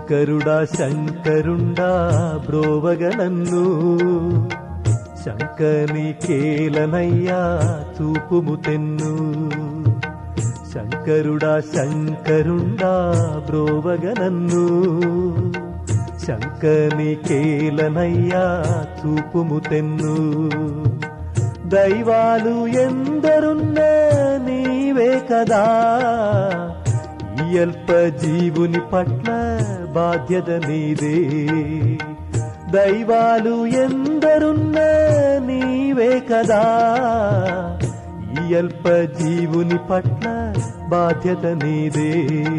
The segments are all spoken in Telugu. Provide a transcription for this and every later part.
శంకరుడా శంకరుండా బ్రోవగ నన్ను శంకని కేలనయ్యా చూపుము తెన్ను. శంకరుడా శంకరుండా బ్రోవగ నన్ను శంకని కేలనయ్యా చూపుము తెన్ను. దైవాలు ఎందరున్నా నీవే కదా, ఈ అల్ప జీవుని పట్ల బాధ్యత నీదే. దైవాలు ఎందరున్నా నీవే కదా, ఈ అల్ప జీవుని పట్ల బాధ్యత నీదే.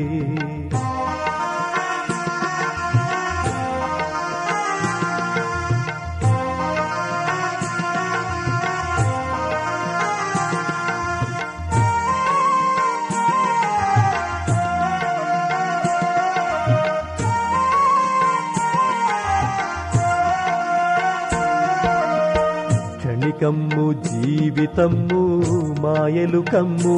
క్షణికమ్ము జీవితమ్ము మాయలు కమ్ము,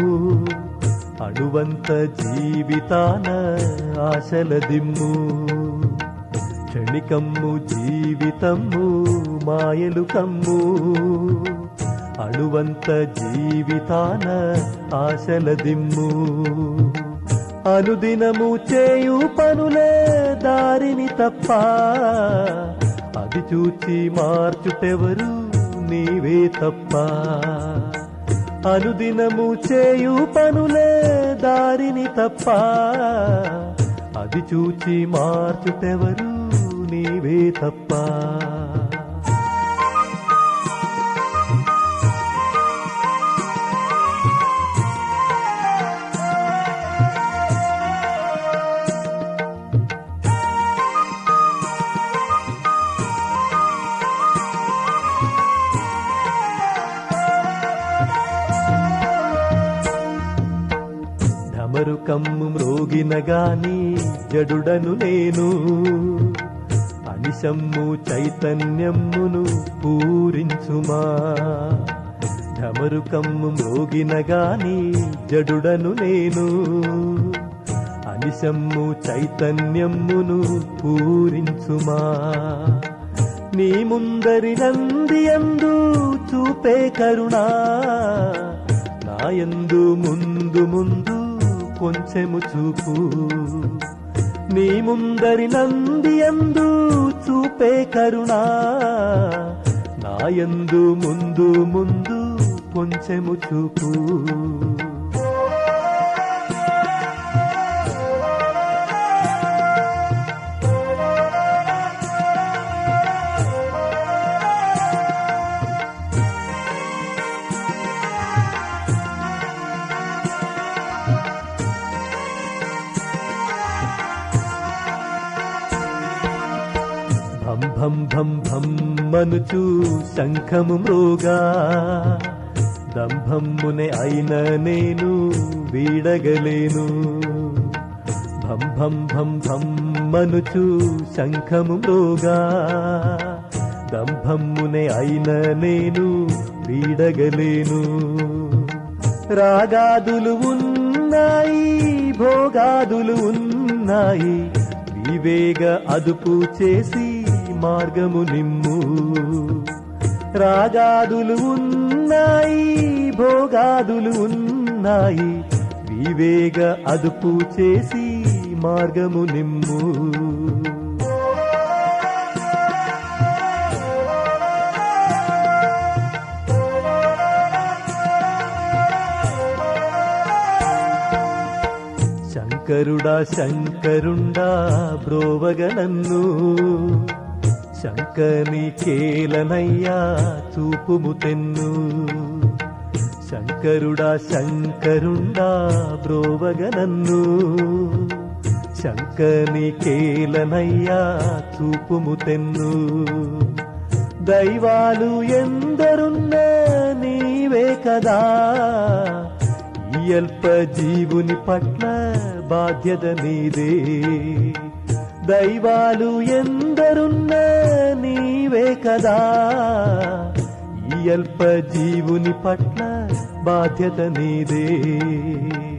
అణువంత జీవితాన ఆశల దిమ్ము. క్షణికమ్ము జీవితమ్ము మాయలు కమ్ము, అణువంత జీవితాన ఆశల దిమ్ము. అనుదినము చేయు పనులే దారిని తప్ప, అది చూచి మార్చుటెవరు నీవే తప్ప. అనుదినము చేయు పనులే దారిని తప్ప, అది చూచి మార్చుటెవరు నీవే తప్ప. డమరుకమ్ము మ్రోగిన గాని జడుడను నేను, అనిశమ్ము చైతన్యమ్మును పూరించుమా. డమరుకమ్ము మ్రోగిన గాని జడుడను నేను, అనిశమ్ము చైతన్యమ్మును పూరించుమా. నీ ముందరి నందియందు చూపే కరుణా, నాయందు ముందు ముందు కొంచెము చూపు. నీ ముందరి నందియందు చూపే కరుణా, నాయందు ముందు ముందు కొంచెము చూపు. భం భం భం మనుచు శంఖము మ్రోగా, దంభమ్మునే అయిన నేను వీడగలేను. భం భం భం భం మనుచు శంఖము మ్రోగా, దంభమ్మునే అయిన నేను వీడగలేను. రాగాదులు ఉన్నాయి భోగాదులు ఉన్నాయి, వివేగ అదుపు చేసి మార్గము నిమ్ము. రాగాదులు ఉన్నాయి భోగాదులు ఉన్నాయి, వివేగ అదుపు చేసి మార్గము నిమ్ము. శంకరుడా శంకరుండా బ్రోవగ నన్ను శంకని కేలనయ్యా చూపుము తెన్ను. శంకరుడా శంకరుండా బ్రోవగ నన్ను శంకని కేలనయ్యా చూపుము తెన్ను. దైవాలు ఎందరున్నా నీవే కదా, ఈ అల్ప జీవుని పట్ల బాధ్యత నీదే. దైవాలు ఎందరున్నా నీవే కదా, ఈ అల్ప జీవుని పట్ల బాధ్యత నీదే.